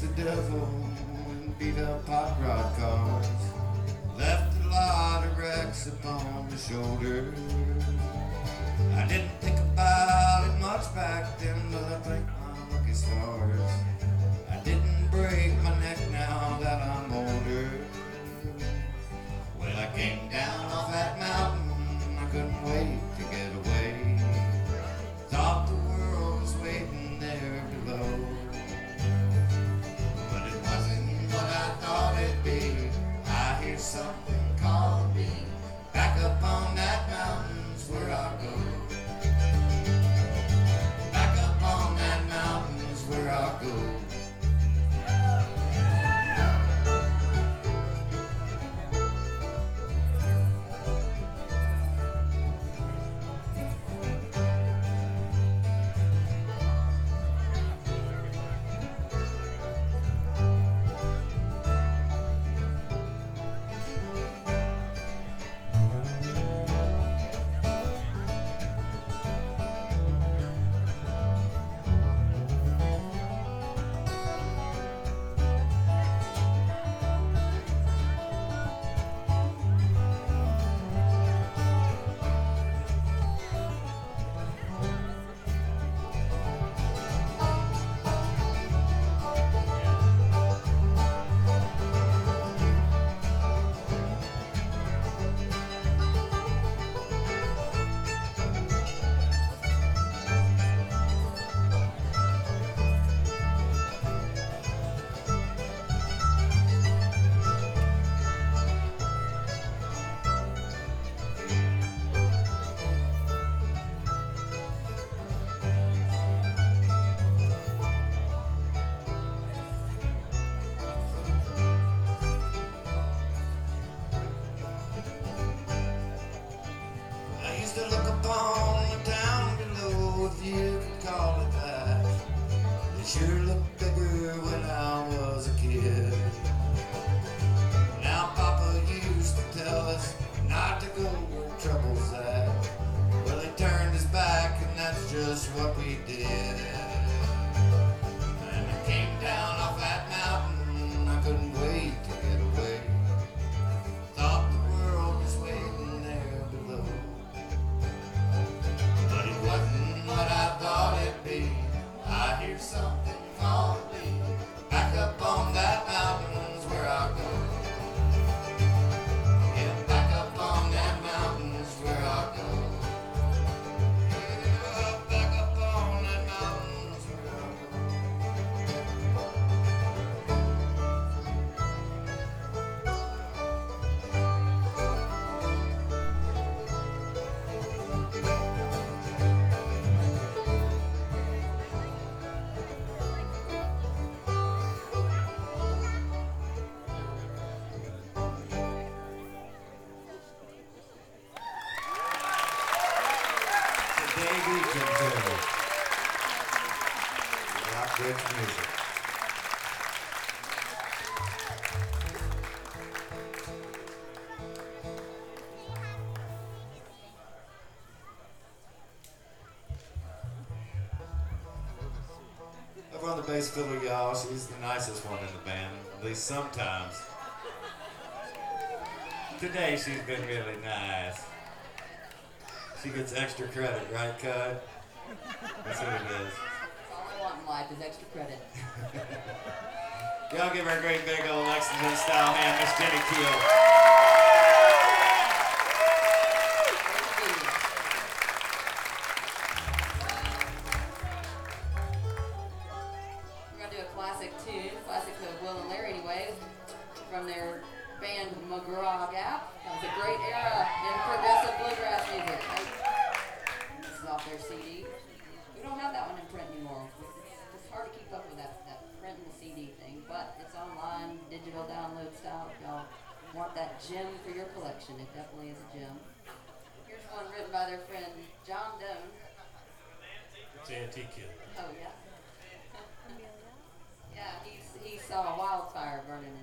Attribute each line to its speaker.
Speaker 1: the devil and beat up hot rod cars. Left a lot of wrecks upon the shoulder. I didn't think about it much back then, but I thank my lucky stars. I didn't break my neck now that I'm older. When I came down off that mountain, I couldn't wait to get away. Thought the world was waiting there below, but it wasn't what I thought it'd be. I hear something calling me. Back up on that mountain's where I go. Back up on that mountain's where I go. To look upon the town below, if you could call it that. It sure looked bigger when I was a kid. Now Papa used to tell us not to go where trouble's at. Well, he turned his back and that's just what we did. And I came down off that mountain, I couldn't wait to get away. Thought the world was waiting there below, but it wasn't what I thought it'd be. I hear something calling me. Back up on that mountain's where I go. Yeah, back up on that mountain's where I go. Yeah, back up on that mountain's where I go. Davey Gentile. Rock rich music. Over on the bass fiddle, y'all, she's the nicest one in the band, at least sometimes. Today she's been really nice. She gets extra credit, right, Cud? That's what it is.
Speaker 2: All I want in life is extra credit.
Speaker 1: Y'all give her a great big old Lexington style hand, Miss Jenny Keel.
Speaker 2: We're going to do a classic tune, classic of Will and Larry anyway, from their band McGraw Gap. That was a great era in progressive bluegrass music. This is off their CD. We don't have that one in print anymore. It's hard to keep up with that print and the CD thing, but it's online, digital download style. If y'all want that gem for your collection, it definitely is a gem. Here's one written by their friend John Doan.
Speaker 3: It's antique kid.
Speaker 2: Oh yeah. Yeah, he saw a wildfire burning